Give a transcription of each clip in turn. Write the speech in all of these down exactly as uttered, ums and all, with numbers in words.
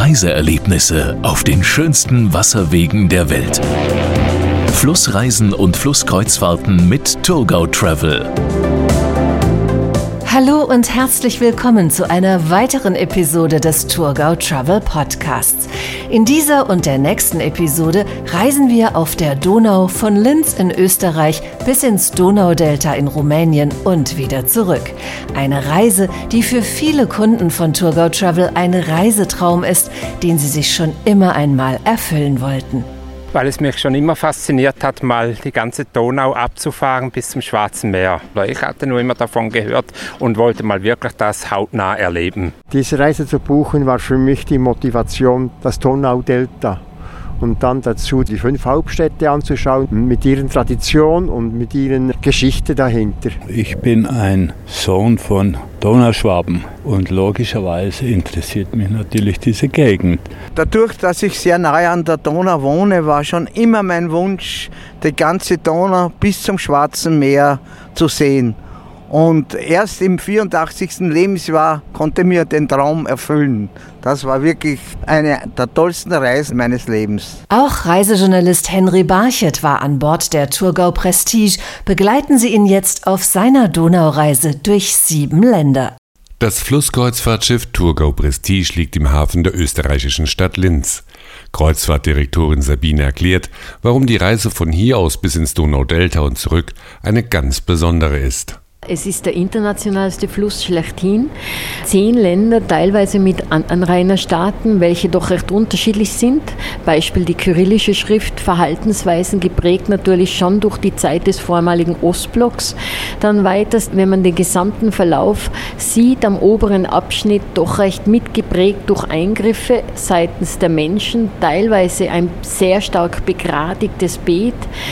Reiseerlebnisse auf den schönsten Wasserwegen der Welt. Flussreisen und Flusskreuzfahrten mit Thurgau Travel. Hallo und herzlich willkommen zu einer weiteren Episode des Thurgau Travel Podcasts. In dieser und der nächsten Episode reisen wir auf der Donau von Linz in Österreich bis ins Donaudelta in Rumänien und wieder zurück. Eine Reise, die für viele Kunden von Thurgau Travel ein Reisetraum ist, den sie sich schon immer einmal erfüllen wollten. Weil es mich schon immer fasziniert hat, mal die ganze Donau abzufahren bis zum Schwarzen Meer. Ich hatte nur immer davon gehört und wollte mal wirklich das hautnah erleben. Diese Reise zu buchen war für mich die Motivation, das Donaudelta. Und dann dazu die fünf Hauptstädte anzuschauen, mit ihren Tradition und mit ihren Geschichte dahinter. Ich bin ein Sohn von Donauschwaben und logischerweise interessiert mich natürlich diese Gegend. Dadurch, dass ich sehr nahe an der Donau wohne, war schon immer mein Wunsch, die ganze Donau bis zum Schwarzen Meer zu sehen. Und erst im vierundachtzigsten Lebensjahr konnte mir den Traum erfüllen. Das war wirklich eine der tollsten Reisen meines Lebens. Auch Reisejournalist Henry Barchet war an Bord der Thurgau Prestige. Begleiten Sie ihn jetzt auf seiner Donaureise durch sieben Länder. Das Flusskreuzfahrtschiff Thurgau Prestige liegt im Hafen der österreichischen Stadt Linz. Kreuzfahrtdirektorin Sabine erklärt, warum die Reise von hier aus bis ins Donaudelta und zurück eine ganz besondere ist. Es ist der internationalste Fluss schlechthin. Zehn Länder, teilweise mit Anrainerstaaten, welche doch recht unterschiedlich sind. Beispiel die kyrillische Schrift, Verhaltensweisen geprägt natürlich schon durch die Zeit des vormaligen Ostblocks. Dann weiter, wenn man den gesamten Verlauf sieht, am oberen Abschnitt doch recht mitgeprägt durch Eingriffe seitens der Menschen. Teilweise ein sehr stark begradigtes Beet.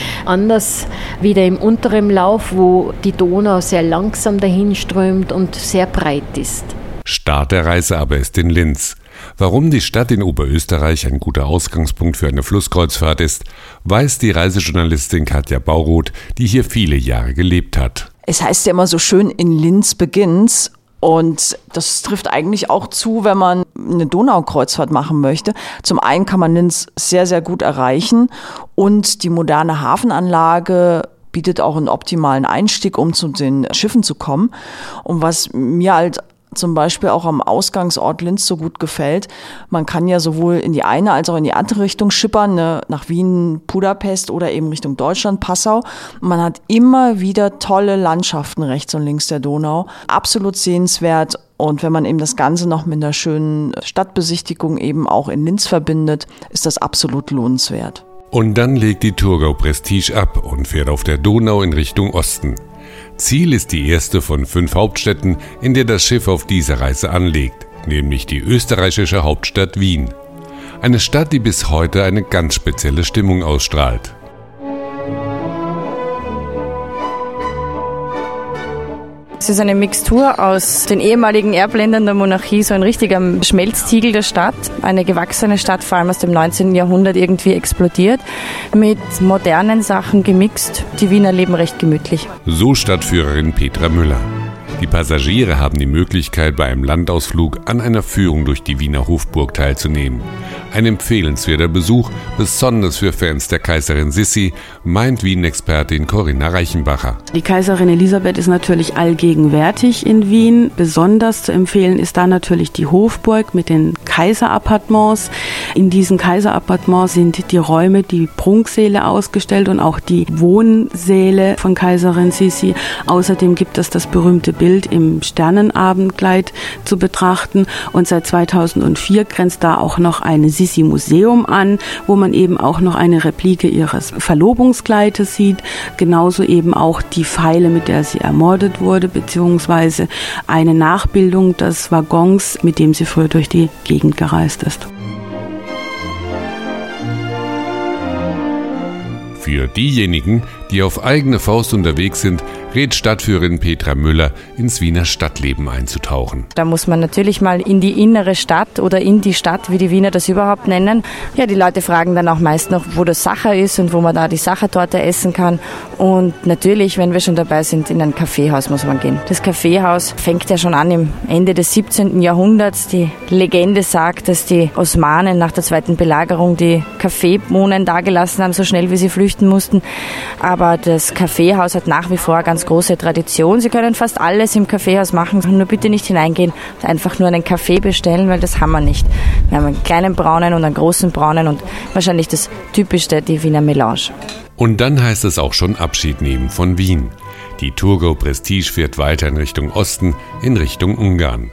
Anders wieder im unteren Lauf, wo die Donau sehr langsam dahinströmt und sehr breit ist. Start der Reise aber ist in Linz. Warum die Stadt in Oberösterreich ein guter Ausgangspunkt für eine Flusskreuzfahrt ist, weiß die Reisejournalistin Katja Bauroth, die hier viele Jahre gelebt hat. Es heißt ja immer so schön, in Linz beginnt's. Und das trifft eigentlich auch zu, wenn man eine Donaukreuzfahrt machen möchte. Zum einen kann man Linz sehr, sehr gut erreichen und die moderne Hafenanlage bietet auch einen optimalen Einstieg, um zu den Schiffen zu kommen. Und was mir halt zum Beispiel auch am Ausgangsort Linz so gut gefällt, man kann ja sowohl in die eine als auch in die andere Richtung schippern, ne, nach Wien, Budapest oder eben Richtung Deutschland, Passau. Und man hat immer wieder tolle Landschaften rechts und links der Donau. Absolut sehenswert. Und wenn man eben das Ganze noch mit einer schönen Stadtbesichtigung eben auch in Linz verbindet, ist das absolut lohnenswert. Und dann legt die Thurgau Prestige ab und fährt auf der Donau in Richtung Osten. Ziel ist die erste von fünf Hauptstädten, in der das Schiff auf dieser Reise anlegt, nämlich die österreichische Hauptstadt Wien. Eine Stadt, die bis heute eine ganz spezielle Stimmung ausstrahlt. Es ist eine Mixtur aus den ehemaligen Erbländern der Monarchie, so ein richtiger Schmelztiegel der Stadt. Eine gewachsene Stadt, vor allem aus dem neunzehnten Jahrhundert irgendwie explodiert, mit modernen Sachen gemixt. Die Wiener leben recht gemütlich. So Stadtführerin Petra Müller. Die Passagiere haben die Möglichkeit, bei einem Landausflug an einer Führung durch die Wiener Hofburg teilzunehmen. Ein empfehlenswerter Besuch, besonders für Fans der Kaiserin Sissi, meint Wien-Expertin Corinna Reichenbacher. Die Kaiserin Elisabeth ist natürlich allgegenwärtig in Wien. Besonders zu empfehlen ist da natürlich die Hofburg mit den Kaiserappartements. In diesen Kaiserappartements sind die Räume, die Prunksäle ausgestellt und auch die Wohnsäle von Kaiserin Sissi. Außerdem gibt es das berühmte Bild im Sternenabendkleid zu betrachten. Und seit zweitausendvier grenzt da auch noch eine Sissi-Museum an, wo man eben auch noch eine Replike ihres Verlobungskleides sieht. Genauso eben auch die Feile, mit der sie ermordet wurde, beziehungsweise eine Nachbildung des Waggons, mit dem sie früher durch die Gegend gereist ist. Für diejenigen, die auf eigene Faust unterwegs sind, rät Stadtführerin Petra Müller, ins Wiener Stadtleben einzutauchen. Da muss man natürlich mal in die innere Stadt oder in die Stadt, wie die Wiener das überhaupt nennen. Ja, die Leute fragen dann auch meist noch, wo das Sacher ist und wo man da die Sachertorte essen kann. Und natürlich, wenn wir schon dabei sind, in ein Kaffeehaus muss man gehen. Das Kaffeehaus fängt ja schon an im Ende des siebzehnten Jahrhunderts. Die Legende sagt, dass die Osmanen nach der zweiten Belagerung die Kaffeebohnen dagelassen haben, so schnell wie sie flüchten mussten. Aber das Kaffeehaus hat nach wie vor ganz große Tradition. Sie können fast alles im Kaffeehaus machen, nur bitte nicht hineingehen und einfach nur einen Kaffee bestellen, weil das haben wir nicht. Wir haben einen kleinen braunen und einen großen braunen und wahrscheinlich das Typischste, die Wiener Melange. Und dann heißt es auch schon Abschied nehmen von Wien. Die Thurgau Prestige fährt weiter in Richtung Osten, in Richtung Ungarn.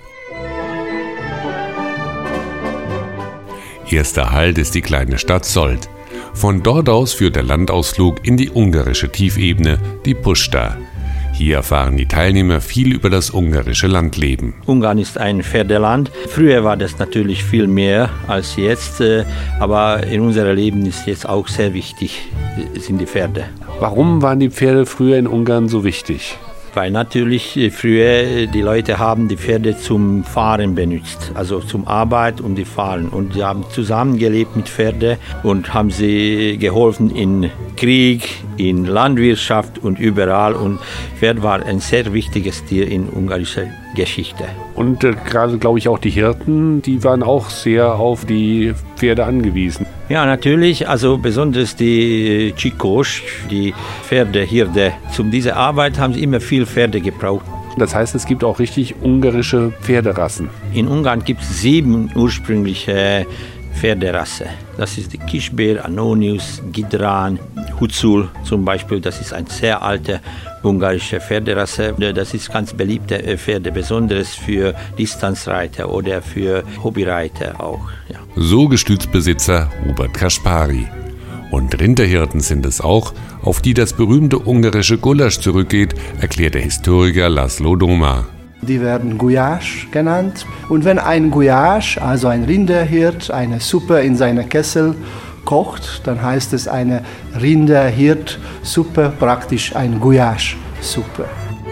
Erster Halt ist die kleine Stadt Solt. Von dort aus führt der Landausflug in die ungarische Tiefebene, die Puszta. Hier erfahren die Teilnehmer viel über das ungarische Landleben. Ungarn ist ein Pferdeland. Früher war das natürlich viel mehr als jetzt, aber in unserem Leben ist jetzt auch sehr wichtig, sind die Pferde. Warum waren die Pferde früher in Ungarn so wichtig? Weil natürlich früher die Leute haben die Pferde zum Fahren benutzt, also zum Arbeit und die Fahren. Und sie haben zusammengelebt mit Pferden und haben sie geholfen in Krieg, in Landwirtschaft und überall. Und Pferd war ein sehr wichtiges Tier in ungarischer Geschichte. Und äh, gerade, glaube ich, auch die Hirten, die waren auch sehr auf die Pferde angewiesen. Ja, natürlich, also besonders die Chicos, die Pferdehirte. Zu dieser Arbeit haben sie immer viel Pferde gebraucht. Das heißt, es gibt auch richtig ungarische Pferderassen. In Ungarn gibt es sieben ursprüngliche Pferderasse. Das ist die Kischbér, Annonius, Gidran, Hucul zum Beispiel. Das ist eine sehr alte ungarische Pferderasse. Das ist ganz beliebte Pferde, besonders für Distanzreiter oder für Hobbyreiter auch. Ja. So Gestütsbesitzer Hubert Kaspari. Und Rinderhirten sind es auch, auf die das berühmte ungarische Gulasch zurückgeht, erklärt der Historiker Laszlo Doma. Die werden Gulyás genannt. Und wenn ein Gulyás, also ein Rinderhirt, eine Suppe in seinem Kessel kocht, dann heißt es eine Rinderhirt-Suppe, praktisch eine Gulyás-Suppe.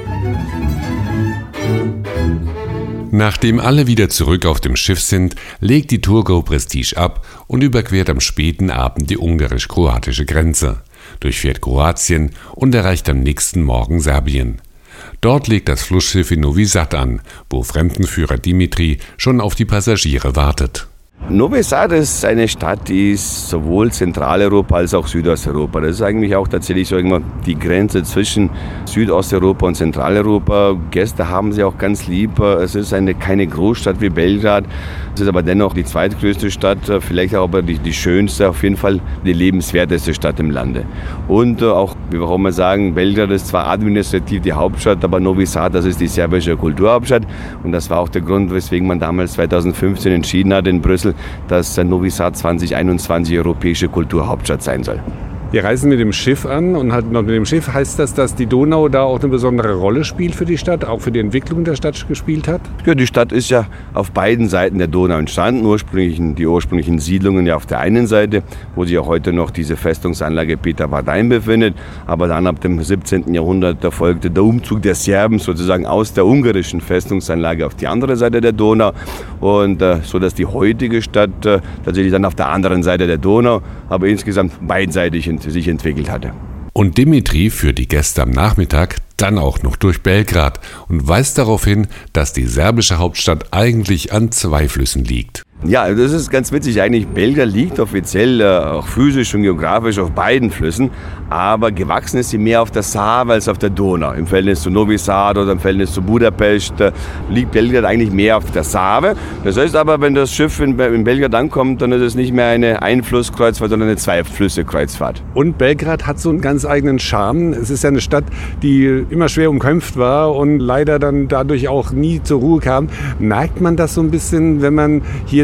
Nachdem alle wieder zurück auf dem Schiff sind, legt die Thurgau Prestige ab und überquert am späten Abend die ungarisch-kroatische Grenze, durchfährt Kroatien und erreicht am nächsten Morgen Serbien. Dort legt das Flussschiff in Novi Sad an, wo Fremdenführer Dimitri schon auf die Passagiere wartet. Novi Sad ist eine Stadt, die ist sowohl Zentraleuropa als auch Südosteuropa. Das ist eigentlich auch tatsächlich so irgendwann die Grenze zwischen Südosteuropa und Zentraleuropa. Gäste haben sie auch ganz lieb. Es ist eine, keine Großstadt wie Belgrad. Es ist aber dennoch die zweitgrößte Stadt, vielleicht auch aber die, die schönste, auf jeden Fall die lebenswerteste Stadt im Lande. Und auch, wie wir auch mal sagen, Belgrad ist zwar administrativ die Hauptstadt, aber Novi Sad, das ist die serbische Kulturhauptstadt. Und das war auch der Grund, weswegen man damals zweitausendfünfzehn entschieden hat in Brüssel, dass Novi Sad zwanzig einundzwanzig europäische Kulturhauptstadt sein soll. Wir reisen mit dem Schiff an und halt mit dem Schiff heißt das, dass die Donau da auch eine besondere Rolle spielt für die Stadt, auch für die Entwicklung der Stadt gespielt hat? Ja, die Stadt ist ja auf beiden Seiten der Donau entstanden. Ursprünglich, die ursprünglichen Siedlungen ja auf der einen Seite, wo sich auch heute noch diese Festungsanlage Peter Vardein befindet. Aber dann ab dem siebzehnten Jahrhundert erfolgte der Umzug der Serben sozusagen aus der ungarischen Festungsanlage auf die andere Seite der Donau. Und äh, so dass die heutige Stadt äh, tatsächlich dann auf der anderen Seite der Donau, aber insgesamt beidseitig sich entwickelt hatte. Und Dimitri führt die Gäste am Nachmittag dann auch noch durch Belgrad und weist darauf hin, dass die serbische Hauptstadt eigentlich an zwei Flüssen liegt. Ja, das ist ganz witzig. Eigentlich Belgrad liegt offiziell, äh, auch physisch und geografisch auf beiden Flüssen, aber gewachsen ist sie mehr auf der Save als auf der Donau. Im Verhältnis zu Novi Sad oder im Verhältnis zu Budapest äh, liegt Belgrad eigentlich mehr auf der Save. Das heißt aber, wenn das Schiff in, in Belgrad ankommt, dann ist es nicht mehr eine Einflusskreuzfahrt, sondern eine Zwei-Flüsse-Kreuzfahrt. Und Belgrad hat so einen ganz eigenen Charme. Es ist ja eine Stadt, die immer schwer umkämpft war und leider dann dadurch auch nie zur Ruhe kam. Merkt man das so ein bisschen, wenn man hier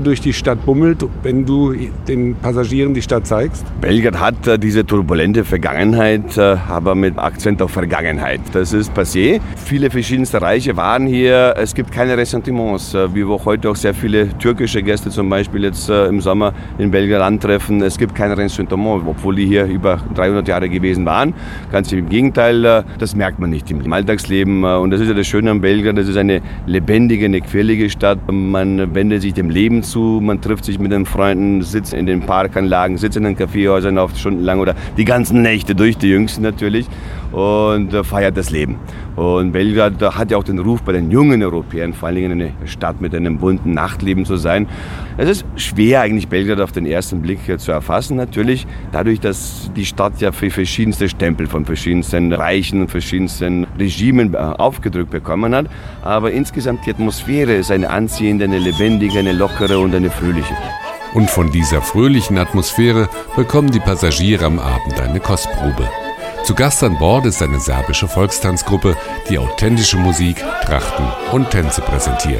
durch die Stadt bummelt, wenn du den Passagieren die Stadt zeigst? Belgrad hat äh, diese turbulente Vergangenheit, äh, aber mit Akzent auf Vergangenheit. Das ist passé. Viele verschiedenste Reiche waren hier. Es gibt keine Ressentiments, äh, wie wir heute auch sehr viele türkische Gäste zum Beispiel jetzt äh, im Sommer in Belgrad antreffen. Es gibt kein Ressentiment, obwohl die hier über dreihundert Jahre gewesen waren. Ganz im Gegenteil, äh, das merkt man nicht im Alltagsleben. Äh, und das ist ja das Schöne an Belgrad. Das ist eine lebendige, eine quirlige Stadt. Man wendet sich dem Leben zu, man trifft sich mit den Freunden, sitzt in den Parkanlagen, sitzt in den Kaffeehäusern oft stundenlang oder die ganzen Nächte durch, die Jüngsten natürlich, und äh, feiert das Leben. Und Belgrad hat ja auch den Ruf bei den jungen Europäern, vor allen Dingen eine Stadt mit einem bunten Nachtleben zu sein. Es ist schwer eigentlich Belgrad auf den ersten Blick zu erfassen natürlich, dadurch, dass die Stadt ja für verschiedenste Stempel von verschiedensten Reichen, verschiedensten Regimen aufgedrückt bekommen hat. Aber insgesamt die Atmosphäre ist eine anziehende, eine lebendige, eine lockere und eine fröhliche. Und von dieser fröhlichen Atmosphäre bekommen die Passagiere am Abend eine Kostprobe. Zu Gast an Bord ist eine serbische Volkstanzgruppe, die authentische Musik, Trachten und Tänze präsentiert.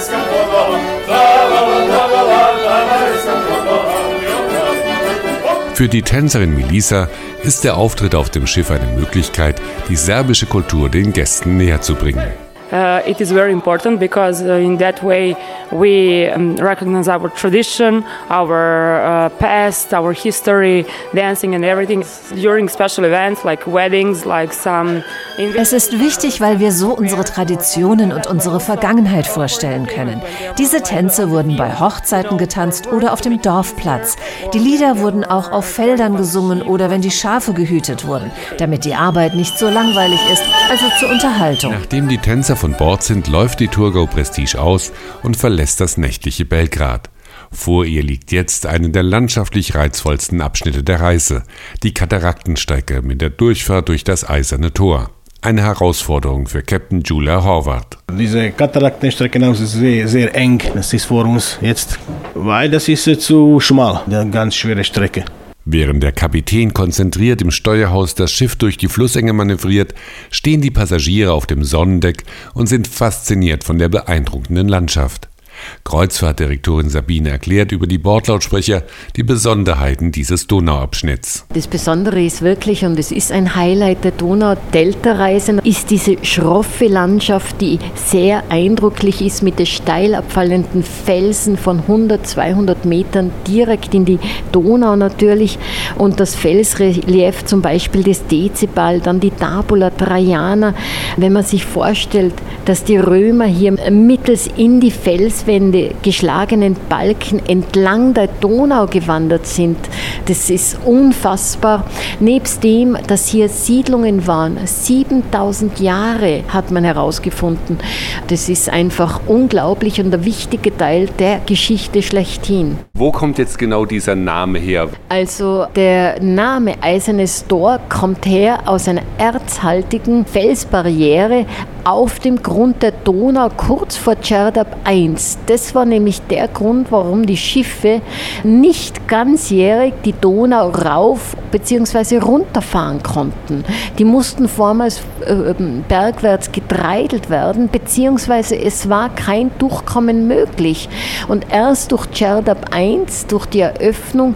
Für die Tänzerin Milisa ist der Auftritt auf dem Schiff eine Möglichkeit, die serbische Kultur den Gästen näher zu bringen. Uh, it is very important because uh, in that way we um, recognize our tradition, our uh, past, our history, dancing and everything. During special events like weddings, like some... Es ist wichtig, weil wir so unsere Traditionen und unsere Vergangenheit vorstellen können. Diese Tänze wurden bei Hochzeiten getanzt oder auf dem Dorfplatz. Die Lieder wurden auch auf Feldern gesungen oder wenn die Schafe gehütet wurden, damit die Arbeit nicht so langweilig ist, also zur Unterhaltung. Nachdem die Tänzer von Bord sind, läuft die Thurgau Prestige aus und verlässt das nächtliche Belgrad. Vor ihr liegt jetzt einer der landschaftlich reizvollsten Abschnitte der Reise, die Kataraktenstrecke mit der Durchfahrt durch das Eiserne Tor. Eine Herausforderung für Captain Julia Horvath. Diese Kataraktenstrecke ist sehr, sehr eng. Das ist vor uns jetzt, weil das ist zu schmal, eine ganz schwere Strecke. Während der Kapitän konzentriert im Steuerhaus das Schiff durch die Flussenge manövriert, stehen die Passagiere auf dem Sonnendeck und sind fasziniert von der beeindruckenden Landschaft. Kreuzfahrtdirektorin Sabine erklärt über die Bordlautsprecher die Besonderheiten dieses Donauabschnitts. Das Besondere ist wirklich, und es ist ein Highlight der Donau-Delta-Reisen, ist diese schroffe Landschaft, die sehr eindrücklich ist mit den steil abfallenden Felsen von hundert, zweihundert Metern direkt in die Donau natürlich und das Felsrelief zum Beispiel des Dezibel, dann die Tabula Traiana. Wenn man sich vorstellt, dass die Römer hier mittels in die Fels Wände geschlagenen Balken entlang der Donau gewandert sind. Das ist unfassbar. Nebst dem, dass hier Siedlungen waren, siebentausend Jahre hat man herausgefunden. Das ist einfach unglaublich und ein wichtiger Teil der Geschichte schlechthin. Wo kommt jetzt genau dieser Name her? Also der Name Eisernes Tor kommt her aus einer erzhaltigen Felsbarriere auf dem Grund der Donau kurz vor Čerdap eins. Das war nämlich der Grund, warum die Schiffe nicht ganzjährig die Donau rauf bzw. runterfahren konnten. Die mussten vormals äh, bergwärts getreidelt werden, beziehungsweise es war kein Durchkommen möglich. Und erst durch Čerdap eins, durch die Eröffnung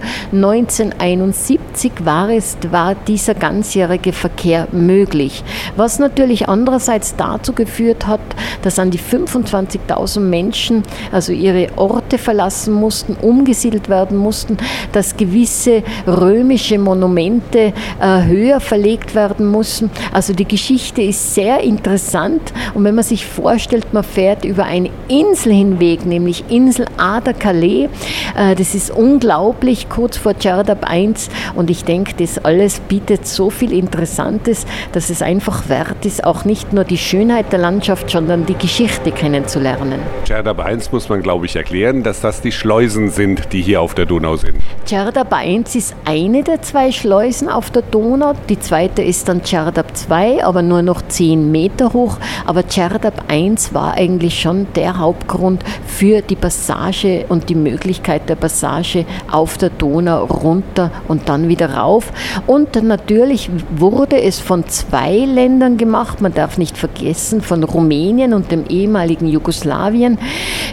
neunzehnhunderteinundsiebzig, war, es, war dieser ganzjährige Verkehr möglich. Was natürlich andererseits dazu geführt hat, dass an die fünfundzwanzigtausend Menschen also ihre Orte verlassen mussten, umgesiedelt werden mussten, dass gewisse römische Monumente äh, höher verlegt werden mussten. Also die Geschichte ist sehr interessant und wenn man sich vorstellt, man fährt über eine Insel hinweg, nämlich Insel Ada Calais, äh, das ist unglaublich, kurz vor Čerdap eins und ich denke, das alles bietet so viel Interessantes, dass es einfach wert ist, auch nicht nur die Schönheit der Landschaft, sondern die Geschichte kennenzulernen. Čerdap eins muss man, glaube ich, erklären, dass das die Schleusen sind, die hier auf der Donau sind. Čerdap eins ist eine der zwei Schleusen auf der Donau. Die zweite ist dann Čerdap zwei, aber nur noch zehn Meter hoch. Aber Čerdap eins war eigentlich schon der Hauptgrund für die Passage und die Möglichkeit der Passage auf der Donau runter und dann wieder rauf. Und natürlich wurde es von zwei Ländern gemacht. Man darf nicht vergessen, von Rumänien und dem ehemaligen Jugoslawien.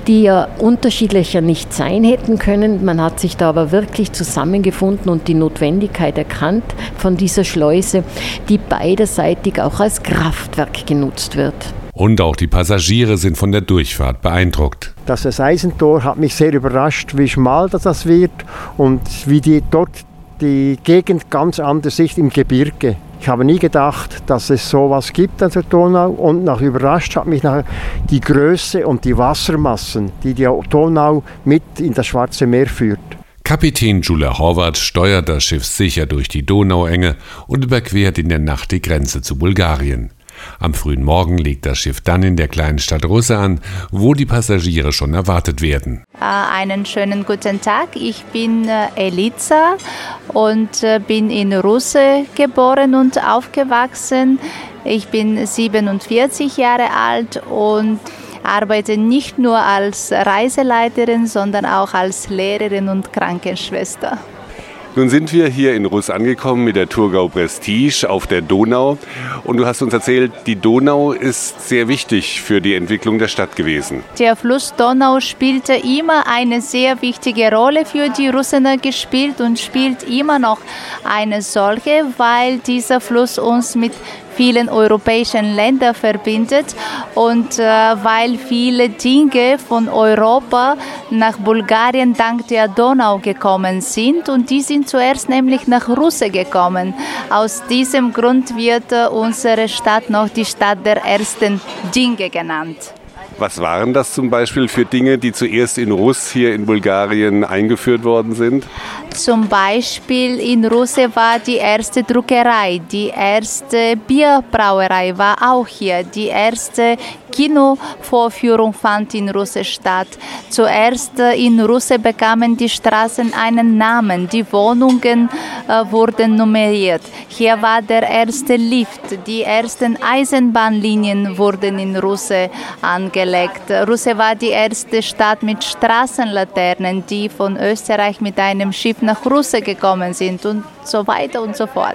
die ja unterschiedlicher nicht sein hätten können. Man hat sich da aber wirklich zusammengefunden und die Notwendigkeit erkannt von dieser Schleuse, die beiderseitig auch als Kraftwerk genutzt wird. Und auch die Passagiere sind von der Durchfahrt beeindruckt. Das Eisentor hat mich sehr überrascht, wie schmal das wird und wie die dort die Gegend ganz anders ist im Gebirge. Ich habe nie gedacht, dass es sowas gibt an der Donau und nach überrascht hat mich nachher die Größe und die Wassermassen, die die Donau mit in das Schwarze Meer führt. Kapitän Gyula Horváth steuert das Schiff sicher durch die Donauenge und überquert in der Nacht die Grenze zu Bulgarien. Am frühen Morgen legt das Schiff dann in der kleinen Stadt Russe an, wo die Passagiere schon erwartet werden. Einen schönen guten Tag, ich bin Eliza und bin in Russe geboren und aufgewachsen. Ich bin siebenundvierzig Jahre alt und arbeite nicht nur als Reiseleiterin, sondern auch als Lehrerin und Krankenschwester. Nun sind wir hier in Russ angekommen mit der Thurgau Prestige auf der Donau. Und du hast uns erzählt, die Donau ist sehr wichtig für die Entwicklung der Stadt gewesen. Der Fluss Donau spielte immer eine sehr wichtige Rolle für die Russener gespielt und spielt immer noch eine solche, weil dieser Fluss uns mit vielen europäischen Ländern verbindet und äh, weil viele Dinge von Europa nach Bulgarien dank der Donau gekommen sind und die sind zuerst nämlich nach Russe gekommen. Aus diesem Grund wird äh, unsere Stadt noch die Stadt der ersten Dinge genannt. Was waren das zum Beispiel für Dinge, die zuerst in Russ hier in Bulgarien eingeführt worden sind? Zum Beispiel in Russe war die erste Druckerei, die erste Bierbrauerei war auch hier, die erste Kinovorführung fand in Russe statt. Zuerst in Russe bekamen die Straßen einen Namen, die Wohnungen äh, wurden nummeriert. Hier war der erste Lift, die ersten Eisenbahnlinien wurden in Russe angelegt. Russe war die erste Stadt mit Straßenlaternen, die von Österreich mit einem Schiff nach Russe gekommen sind und so weiter und so fort.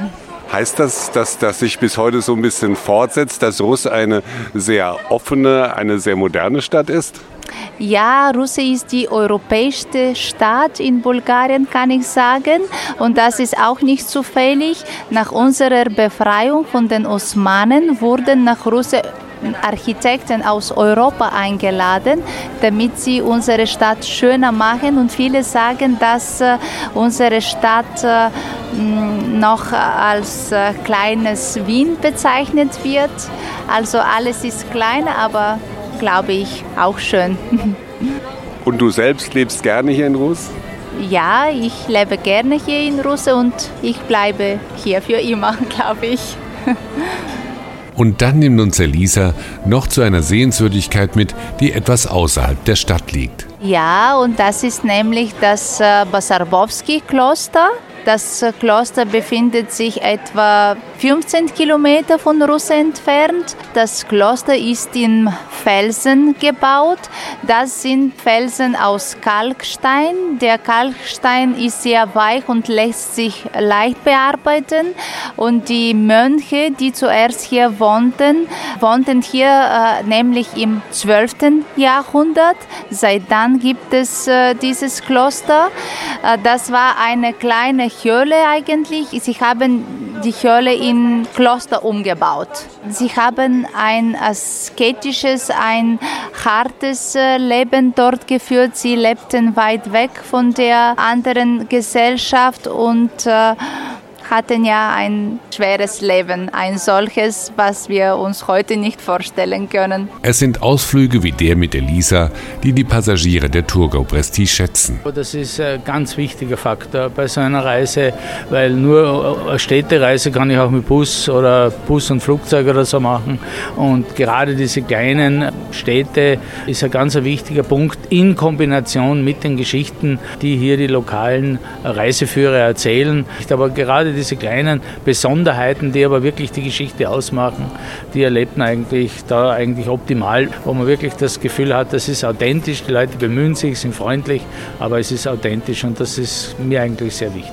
Heißt das, dass das sich bis heute so ein bisschen fortsetzt, dass Russ eine sehr offene, eine sehr moderne Stadt ist? Ja, Russe ist die europäischste Stadt in Bulgarien, kann ich sagen. Und das ist auch nicht zufällig. Nach unserer Befreiung von den Osmanen wurden nach Russe Architekten aus Europa eingeladen, damit sie unsere Stadt schöner machen. Und viele sagen, dass äh, unsere Stadt äh, noch als äh, kleines Wien bezeichnet wird. Also alles ist klein, aber glaube ich auch schön. Und du selbst lebst gerne hier in Russ? Ja, ich lebe gerne hier in Russe und ich bleibe hier für immer, glaube ich. Und dann nimmt uns Elisa noch zu einer Sehenswürdigkeit mit, die etwas außerhalb der Stadt liegt. Ja, und das ist nämlich das äh, Basarbowski-Kloster. Das äh, Kloster befindet sich etwa fünfzehn Kilometer von Russe entfernt. Das Kloster ist in Felsen gebaut. Das sind Felsen aus Kalkstein. Der Kalkstein ist sehr weich und lässt sich leicht bearbeiten. Und die Mönche, die zuerst hier wohnten, wohnten hier äh, nämlich im zwölften Jahrhundert. Seit dann gibt es äh, dieses Kloster. Äh, das war eine kleine Höhle eigentlich. Sie haben die Höhle in Kloster umgebaut. Sie haben ein asketisches, ein hartes Leben dort geführt. Sie lebten weit weg von der anderen Gesellschaft und äh, hatten ja ein schweres Leben, ein solches, was wir uns heute nicht vorstellen können. Es sind Ausflüge wie der mit Elisa, die die Passagiere der Thurgau Prestige schätzen. Das ist ein ganz wichtiger Faktor bei so einer Reise, weil nur eine Städtereise kann ich auch mit Bus oder Bus und Flugzeug oder so machen. Und gerade diese kleinen Städte ist ein ganz wichtiger Punkt in Kombination mit den Geschichten, die hier die lokalen Reiseführer erzählen. Aber gerade diese kleinen Besonderheiten, die aber wirklich die Geschichte ausmachen, die erlebt man eigentlich da eigentlich optimal, wo man wirklich das Gefühl hat, das ist authentisch, die Leute bemühen sich, sind freundlich, aber es ist authentisch und das ist mir eigentlich sehr wichtig.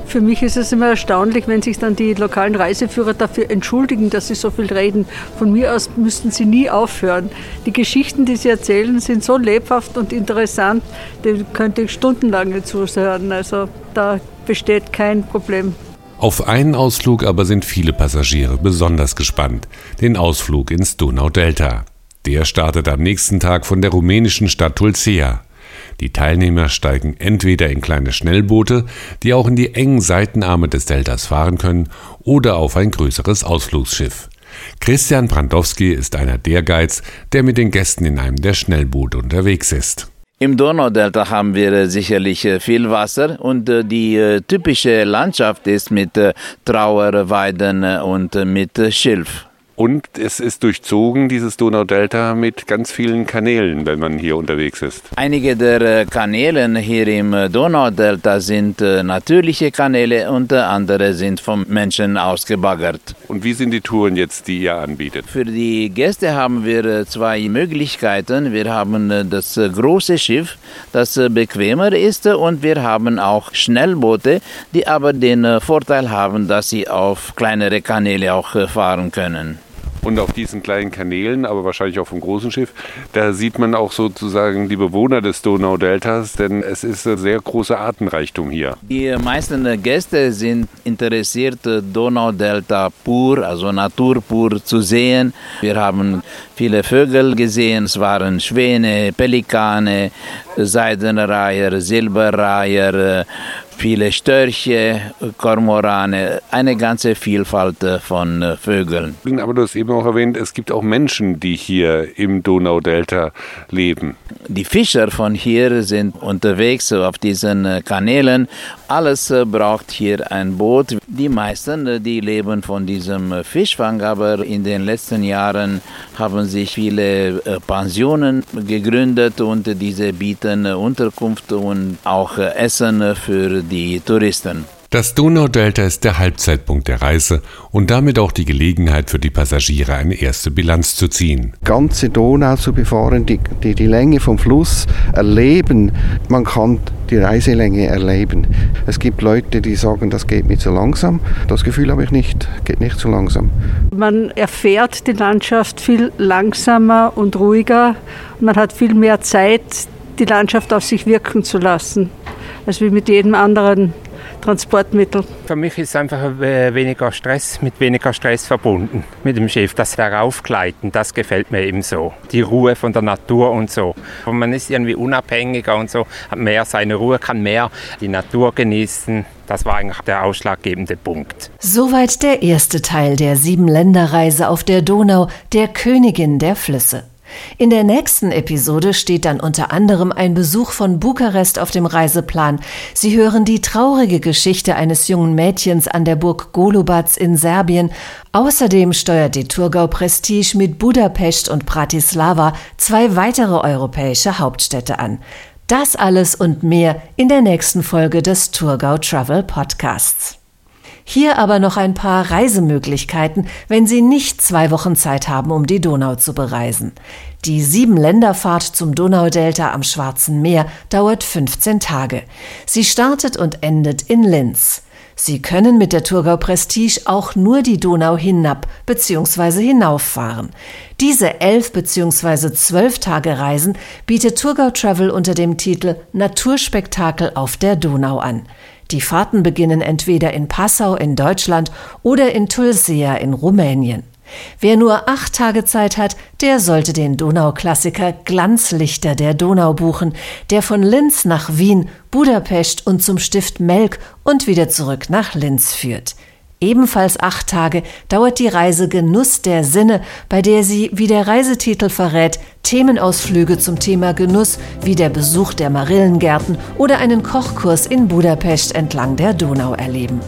Für mich ist es immer erstaunlich, wenn sich dann die lokalen Reiseführer dafür entschuldigen, dass sie so viel reden. Von mir aus müssten sie nie aufhören. Die Geschichten, die sie erzählen, sind so lebhaft und interessant, dem könnte ich stundenlang zuhören. Also da besteht kein Problem. Auf einen Ausflug aber sind viele Passagiere besonders gespannt, den Ausflug ins Donaudelta. Der startet am nächsten Tag von der rumänischen Stadt Tulcea. Die Teilnehmer steigen entweder in kleine Schnellboote, die auch in die engen Seitenarme des Deltas fahren können, oder auf ein größeres Ausflugsschiff. Christian Brandowski ist einer der Guides, der mit den Gästen in einem der Schnellboote unterwegs ist. Im Donaudelta haben wir sicherlich viel Wasser und die typische Landschaft ist mit Trauerweiden und mit Schilf. Und es ist durchzogen, dieses Donaudelta, mit ganz vielen Kanälen, wenn man hier unterwegs ist. Einige der Kanäle hier im Donaudelta sind natürliche Kanäle und andere sind vom Menschen ausgebaggert. Und wie sind die Touren jetzt, die ihr anbietet? Für die Gäste haben wir zwei Möglichkeiten. Wir haben das große Schiff, das bequemer ist, und wir haben auch Schnellboote, die aber den Vorteil haben, dass sie auf kleinere Kanäle auch fahren können. Und auf diesen kleinen Kanälen, aber wahrscheinlich auch vom großen Schiff, da sieht man auch sozusagen die Bewohner des Donaudeltas, denn es ist ein sehr großer Artenreichtum hier. Die meisten Gäste sind interessiert, Donaudelta pur, also Natur pur zu sehen. Wir haben viele Vögel gesehen, es waren Schwäne, Pelikane, Seidenreiher, Silberreiher, viele Störche, Kormorane, eine ganze Vielfalt von Vögeln. Aber du hast eben auch erwähnt, es gibt auch Menschen, die hier im Donaudelta leben. Die Fischer von hier sind unterwegs auf diesen Kanälen. Alles braucht hier ein Boot. Die meisten, die leben von diesem Fischfang, aber in den letzten Jahren haben sich viele Pensionen gegründet und diese bieten Unterkunft und auch Essen für die Touristen. Das Donaudelta ist der Halbzeitpunkt der Reise und damit auch die Gelegenheit für die Passagiere, eine erste Bilanz zu ziehen. Ganze Donau zu befahren, die, die, die Länge vom Fluss erleben, man kann die Reiselänge erleben. Es gibt Leute, die sagen, das geht mir zu langsam. Das Gefühl habe ich nicht, geht nicht zu langsam. Man erfährt die Landschaft viel langsamer und ruhiger. Man hat viel mehr Zeit, die Landschaft auf sich wirken zu lassen, als wie mit jedem anderen Transportmittel. Für mich ist es einfach weniger Stress, mit weniger Stress verbunden mit dem Schiff. Das Heraufgleiten, das gefällt mir eben so. Die Ruhe von der Natur und so. Und man ist irgendwie unabhängiger und so, hat mehr seine Ruhe, kann mehr die Natur genießen. Das war eigentlich der ausschlaggebende Punkt. Soweit der erste Teil der Sieben-Länder-Reise auf der Donau, der Königin der Flüsse. In der nächsten Episode steht dann unter anderem ein Besuch von Bukarest auf dem Reiseplan. Sie hören die traurige Geschichte eines jungen Mädchens an der Burg Golubac in Serbien. Außerdem steuert die Thurgau Prestige mit Budapest und Bratislava zwei weitere europäische Hauptstädte an. Das alles und mehr in der nächsten Folge des Thurgau Travel Podcasts. Hier aber noch ein paar Reisemöglichkeiten, wenn Sie nicht zwei Wochen Zeit haben, um die Donau zu bereisen. Die Sieben-Länder-Fahrt zum Donaudelta am Schwarzen Meer dauert fünfzehn Tage. Sie startet und endet in Linz. Sie können mit der Thurgau Prestige auch nur die Donau hinab bzw. hinauffahren. Diese elf bzw. zwölf Tage Reisen bietet Thurgau Travel unter dem Titel Naturspektakel auf der Donau an. Die Fahrten beginnen entweder in Passau in Deutschland oder in Tulcea in Rumänien. Wer nur acht Tage Zeit hat, der sollte den Donauklassiker Glanzlichter der Donau buchen, der von Linz nach Wien, Budapest und zum Stift Melk und wieder zurück nach Linz führt. Ebenfalls acht Tage dauert die Reise Genuss der Sinne, bei der Sie, wie der Reisetitel verrät, Themenausflüge zum Thema Genuss wie der Besuch der Marillengärten oder einen Kochkurs in Budapest entlang der Donau erleben.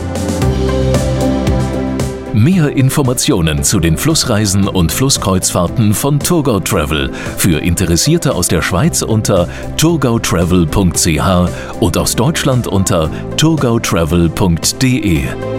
Mehr Informationen zu den Flussreisen und Flusskreuzfahrten von Thurgau Travel für Interessierte aus der Schweiz unter thurgau travel punkt c h und aus Deutschland unter thurgau travel punkt d e.